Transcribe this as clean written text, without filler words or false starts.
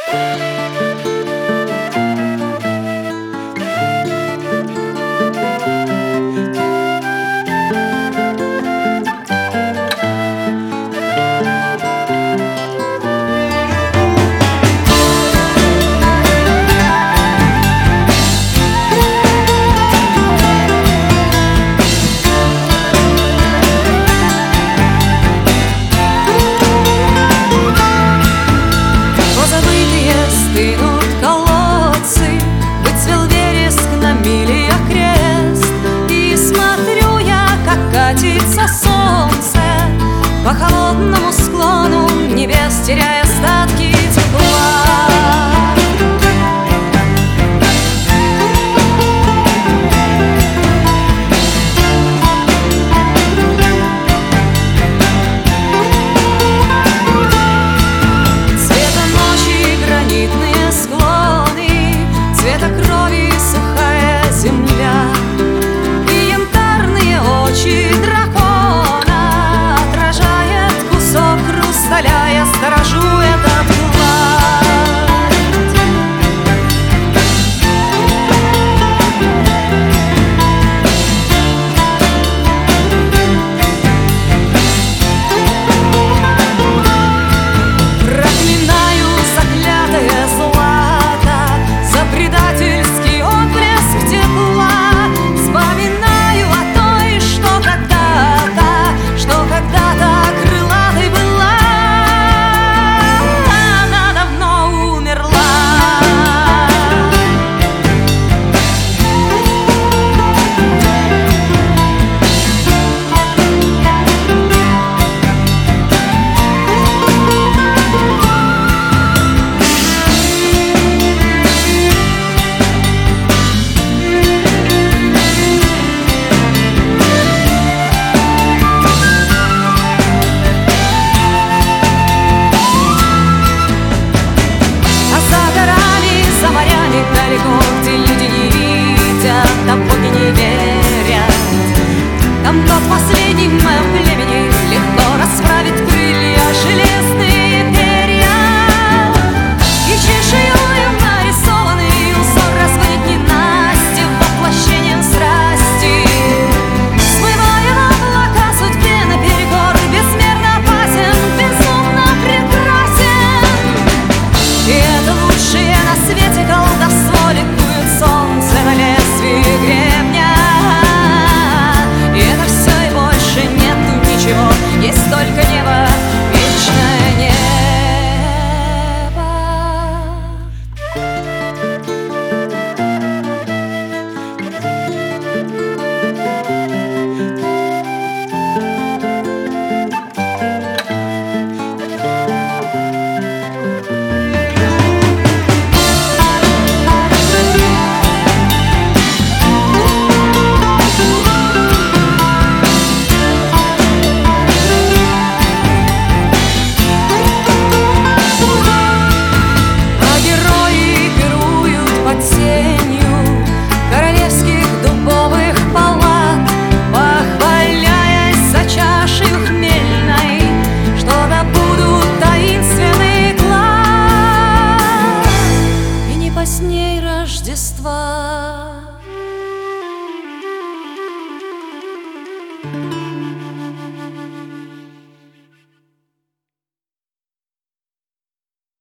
Солнце по холодному склону небес, теряя остатки тепла. Цвета ночи гранитные склоны, цвета крови сухая земля и янтарные очи дракона. Я сторожу этот проклинаю заклятое злато за предательский отблеск тепла. Вспоминаю о той, что когда-то крылатой была. Далеко, где люди не видят, там боги не верят. Там тот последний в моем племени легко расправит крылья, железные перья. И чешуей нарисованный узор разводит ненастье воплощением страсти. Смывая в облака судьбе наперекор, безмерно опасен, безумно прекрасен. И это